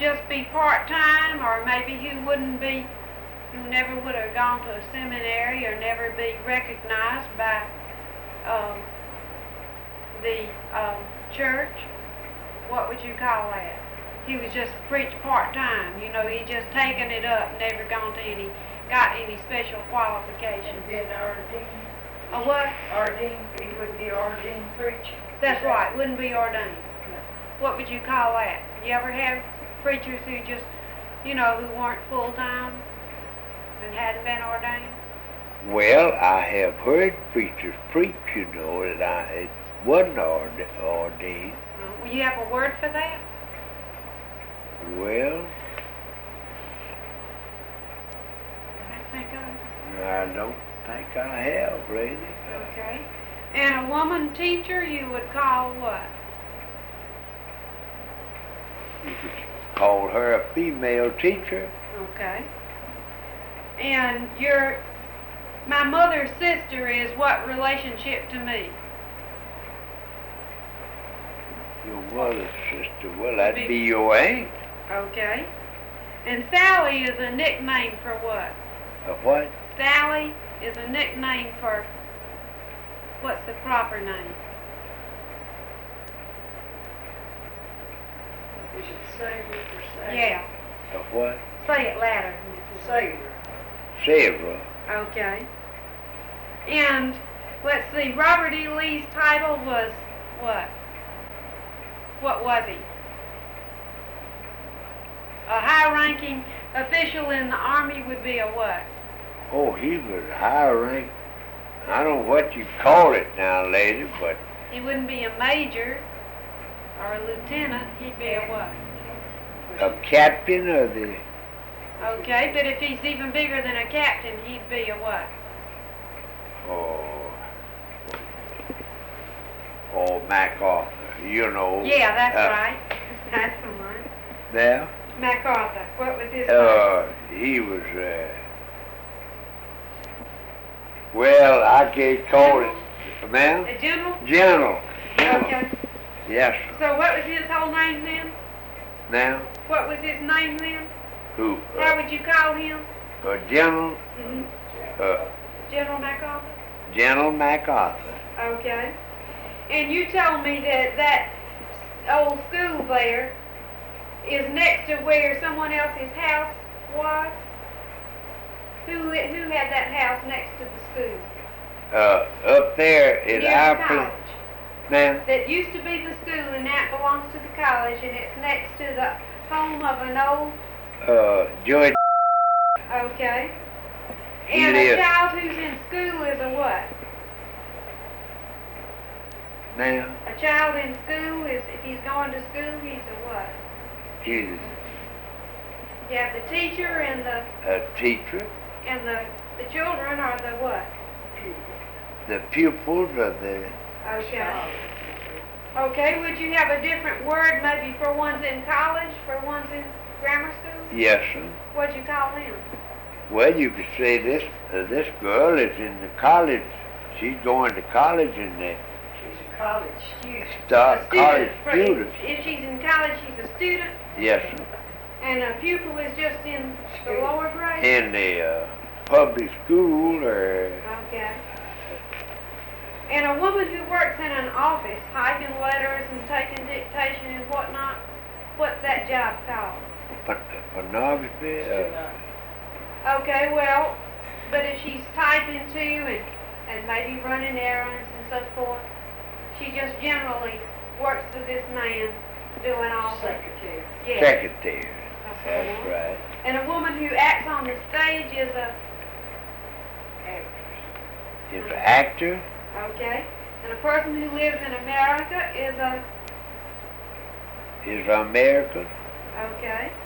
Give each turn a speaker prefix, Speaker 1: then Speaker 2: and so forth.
Speaker 1: just be part-time, or maybe who wouldn't be, who never would have gone to a seminary or never be recognized by the church? What would you call that? He was just preached part-time, you know, he just taken it up, never got any special qualifications.
Speaker 2: Been ordained.
Speaker 1: A what?
Speaker 2: Ordained, he would be ordained preacher.
Speaker 1: That's right, wouldn't be ordained. What would you call that? You ever have preachers who just, you know, who weren't full-time and hadn't been ordained?
Speaker 3: Well, I have heard preachers preach, you know, that it wasn't ordained.
Speaker 1: Will you have a word for that?
Speaker 3: Well,
Speaker 1: I think
Speaker 3: I don't think I have, lady.
Speaker 1: okay. And a woman teacher you would call what?
Speaker 3: You could call her a female teacher.
Speaker 1: Okay. And my mother's sister is what relationship to me?
Speaker 3: Your mother's sister, well, that'd be your aunt.
Speaker 1: Okay. And Sally is a nickname for what?
Speaker 3: A what?
Speaker 1: Sally is a nickname for, what's the proper name?
Speaker 2: Is it Savior or Savior?
Speaker 1: Yeah.
Speaker 3: A what?
Speaker 1: Say it louder.
Speaker 2: Savior.
Speaker 3: Sarah.
Speaker 1: Okay. And let's see, Robert E. Lee's title was what? What was he? A high-ranking official in the Army would be a what?
Speaker 3: Oh, he was high rank. I don't know what you call it now, lady, but
Speaker 1: He wouldn't be a major or a lieutenant. He'd be a what?
Speaker 3: a captain of the,
Speaker 1: Okay, but if he's even bigger than a captain, he'd be a what?
Speaker 3: MacArthur, you know.
Speaker 1: Yeah, that's right. That's the one.
Speaker 3: There?
Speaker 1: MacArthur. What was his name?
Speaker 3: He was, well, I can't call it, ma'am?
Speaker 1: A general?
Speaker 3: General.
Speaker 1: Okay.
Speaker 3: Yes,
Speaker 1: So what was his whole name then?
Speaker 3: now,
Speaker 1: What was his name then?
Speaker 3: who?
Speaker 1: How would you call him?
Speaker 3: General,
Speaker 1: General MacArthur?
Speaker 3: General MacArthur.
Speaker 1: Okay. And you told me that old school there is next to where someone else's house was? Who had that house next to the school?
Speaker 3: Up there is
Speaker 1: Near
Speaker 3: our
Speaker 1: the
Speaker 3: place.
Speaker 1: college.
Speaker 3: Ma'am?
Speaker 1: That used to be the school and that belongs to the college, and it's next to the home of an old,
Speaker 3: George.
Speaker 1: okay.
Speaker 3: He
Speaker 1: And a
Speaker 3: lives-
Speaker 1: child who's in school is a what?
Speaker 3: Ma'am?
Speaker 1: A child in school is, if he's going to school, he's a what?
Speaker 3: He's
Speaker 1: You have the teacher and
Speaker 3: a teacher.
Speaker 1: the children are the what?
Speaker 3: The pupils of the,
Speaker 1: Okay. Okay, would you have a different word maybe for ones in college, for ones in grammar school?
Speaker 3: yes, sir.
Speaker 1: What'd you call them?
Speaker 3: Well, you could say this girl is in the college. She's going to college in the
Speaker 2: She's a college student.
Speaker 3: college
Speaker 1: For-
Speaker 3: student.
Speaker 1: If she's in college, she's a student,
Speaker 3: Yes, sir.
Speaker 1: and a pupil is just in the lower grade?
Speaker 3: In the public school or
Speaker 1: Okay. And a woman who works in an office, typing letters and taking dictation and whatnot, what's that job called?
Speaker 3: pornography.
Speaker 1: Okay, well, but if she's typing too and maybe running errands and so forth, she just generally works for this man doing all the...
Speaker 2: Secretary.
Speaker 1: Yeah.
Speaker 3: Secretary.
Speaker 1: That's
Speaker 3: That's
Speaker 1: the one.
Speaker 3: right.
Speaker 1: And a woman who acts on the stage is a...
Speaker 3: Is an actor.
Speaker 1: Okay. And a person who lives in America is a...
Speaker 3: Is American.
Speaker 1: Okay.